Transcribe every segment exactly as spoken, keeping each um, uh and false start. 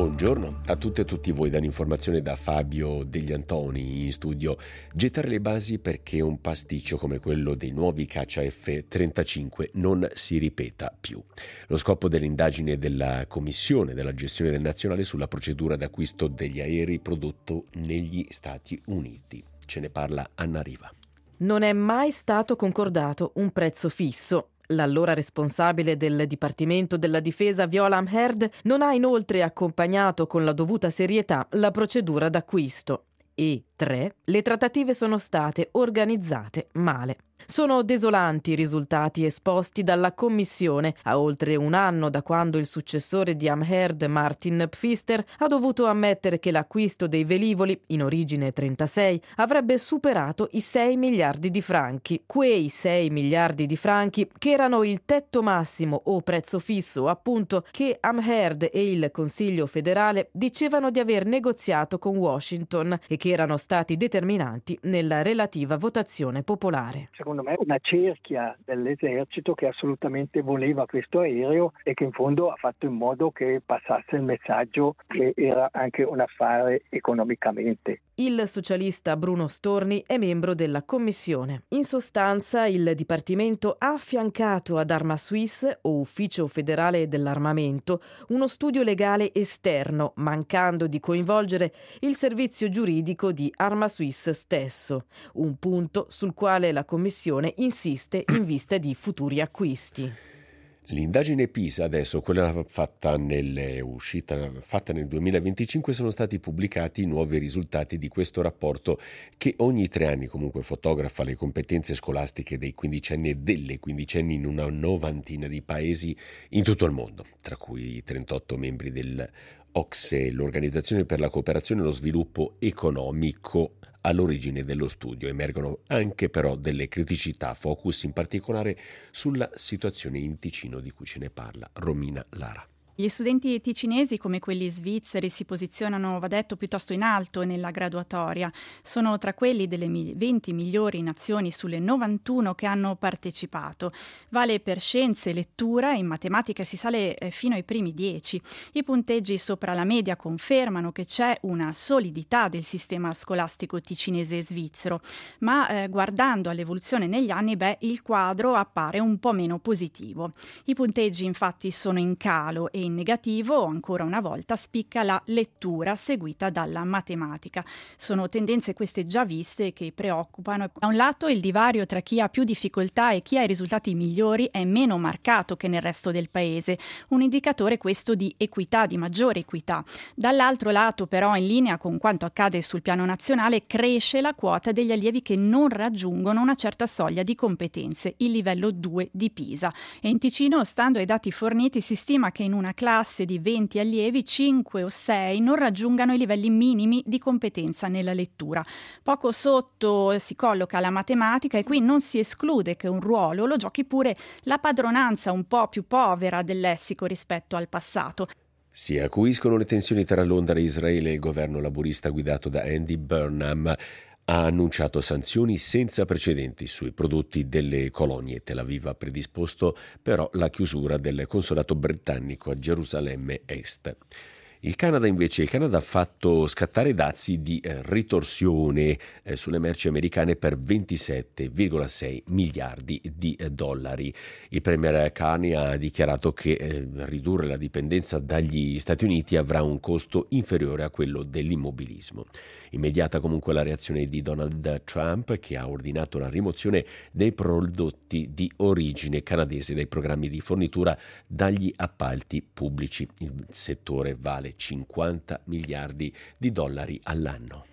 Buongiorno a tutte e tutti voi dall'informazione da Fabio Degli Antoni in studio. Gettare le basi perché un pasticcio come quello dei nuovi caccia effe trentacinque non si ripeta più. Lo scopo dell'indagine della Commissione della gestione del nazionale sulla procedura d'acquisto degli aerei prodotto negli Stati Uniti. Ce ne parla Anna Riva. Non è mai stato concordato un prezzo fisso. L'allora responsabile del Dipartimento della Difesa, Viola Amherst, non ha inoltre accompagnato con la dovuta serietà la procedura d'acquisto. E tre. Le trattative sono state organizzate male. Sono desolanti i risultati esposti dalla Commissione a oltre un anno da quando il successore di Amherst, Martin Pfister, ha dovuto ammettere che l'acquisto dei velivoli, in origine trentasei, avrebbe superato i sei miliardi di franchi. Quei sei miliardi di franchi che erano il tetto massimo o prezzo fisso, appunto, che Amherst e il Consiglio federale dicevano di aver negoziato con Washington e che erano stati determinanti nella relativa votazione popolare. Secondo me una cerchia dell'esercito che assolutamente voleva questo aereo e che in fondo ha fatto in modo che passasse il messaggio che era anche un affare economicamente. Il socialista Bruno Storni è membro della commissione. In sostanza, il Dipartimento ha affiancato ad Armasuisse, o Ufficio Federale dell'Armamento, uno studio legale esterno, mancando di coinvolgere il servizio giuridico di Armasuisse stesso, un punto sul quale la commissione insiste in vista di futuri acquisti. L'indagine PISA, adesso quella fatta nelle uscita fatta nel duemilaventicinque, sono stati pubblicati nuovi risultati di questo rapporto che ogni tre anni comunque fotografa le competenze scolastiche dei quindicenni e delle quindicenni in una novantina di paesi in tutto il mondo, tra cui i trentotto membri del O C S E, l'Organizzazione per la Cooperazione e lo Sviluppo Economico. All'origine dello studio emergono anche però delle criticità, focus in particolare sulla situazione in Ticino di cui ce ne parla Romina Lara. Gli studenti ticinesi, come quelli svizzeri, si posizionano, va detto, piuttosto in alto nella graduatoria. Sono tra quelli delle venti migliori nazioni sulle novantuno che hanno partecipato. Vale per scienze e lettura, in matematica si sale fino ai primi dieci. I punteggi sopra la media confermano che c'è una solidità del sistema scolastico ticinese e svizzero, ma eh, guardando all'evoluzione negli anni, beh, il quadro appare un po' meno positivo. I punteggi infatti sono in calo e in negativo, ancora una volta, spicca la lettura seguita dalla matematica. Sono tendenze queste già viste che preoccupano. Da un lato il divario tra chi ha più difficoltà e chi ha i risultati migliori è meno marcato che nel resto del paese, un indicatore questo di equità, di maggiore equità. Dall'altro lato però, in linea con quanto accade sul piano nazionale, cresce la quota degli allievi che non raggiungono una certa soglia di competenze, il livello due di PISA. E in Ticino, stando ai dati forniti, si stima che in una classe di venti allievi, cinque o sei non raggiungano i livelli minimi di competenza nella lettura. Poco sotto si colloca la matematica e qui non si esclude che un ruolo lo giochi pure la padronanza un po' più povera del lessico rispetto al passato. Si acuiscono le tensioni tra Londra e Israele e il governo laburista guidato da Andy Burnham ha annunciato sanzioni senza precedenti sui prodotti delle colonie. Tel Aviv ha predisposto però la chiusura del consolato britannico a Gerusalemme Est. Il Canada invece, il Canada ha fatto scattare dazi di eh, ritorsione eh, sulle merci americane per ventisette virgola sei miliardi di eh, dollari. Il premier Carney ha dichiarato che eh, ridurre la dipendenza dagli Stati Uniti avrà un costo inferiore a quello dell'immobilismo. Immediata comunque la reazione di Donald Trump, che ha ordinato la rimozione dei prodotti di origine canadese dai programmi di fornitura dagli appalti pubblici. Il settore vale cinquanta miliardi di dollari all'anno.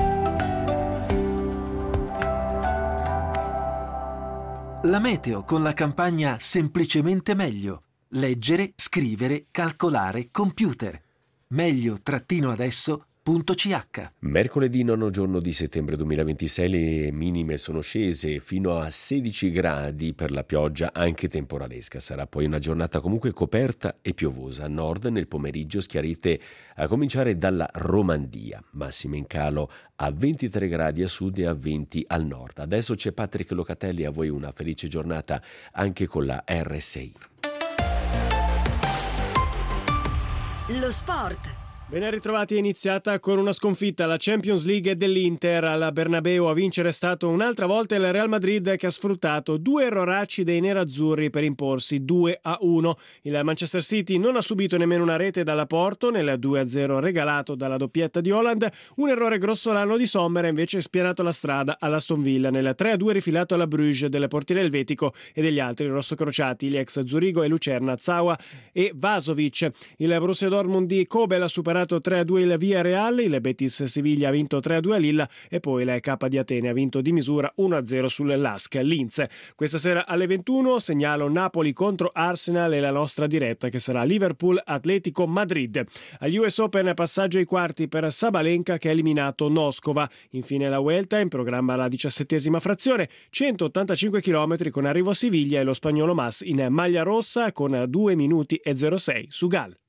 La meteo con la campagna Semplicemente Meglio. Leggere, scrivere, calcolare, computer. Meglio trattino adesso punto c h. Mercoledì nono giorno di settembre duemilaventisei le minime sono scese fino a sedici gradi per la pioggia anche temporalesca. Sarà poi una giornata comunque coperta e piovosa. A nord nel pomeriggio schiarite a cominciare dalla Romandia. Massime in calo a ventitré gradi a sud e a venti al nord. Adesso c'è Patrick Locatelli, a voi una felice giornata anche con la R S I. Lo sport Ben ritrovati, è iniziata con una sconfitta la Champions League dell'Inter. Al Bernabeu a vincere è stato un'altra volta il Real Madrid, che ha sfruttato due erroracci dei nerazzurri per imporsi due a uno. Il Manchester City non ha subito nemmeno una rete dalla Porto nel due a zero regalato dalla doppietta di Haaland. Un errore grossolano di Sommer ha invece spianato la strada all'Aston Villa nel tre a due rifilato alla Bruges del portiere elvetico e degli altri rossocrociati, gli ex Zurigo e Lucerna, Zawa e Vasovic. Il Borussia Dortmund di Kobel ha superato tre a due il Villarreal, il Betis Siviglia ha vinto tre a due a Lille e poi la K di Atene ha vinto di misura uno a zero sul Lask Linz. Questa sera alle ventuno segnalo Napoli contro Arsenal e la nostra diretta, che sarà Liverpool Atletico Madrid. Agli U S Open passaggio ai quarti per Sabalenka, che ha eliminato Noskova. Infine la Vuelta, in programma la diciassettesima frazione, centottantacinque chilometri con arrivo a Siviglia e lo spagnolo Mas in maglia rossa con due minuti e zero sei su Gal.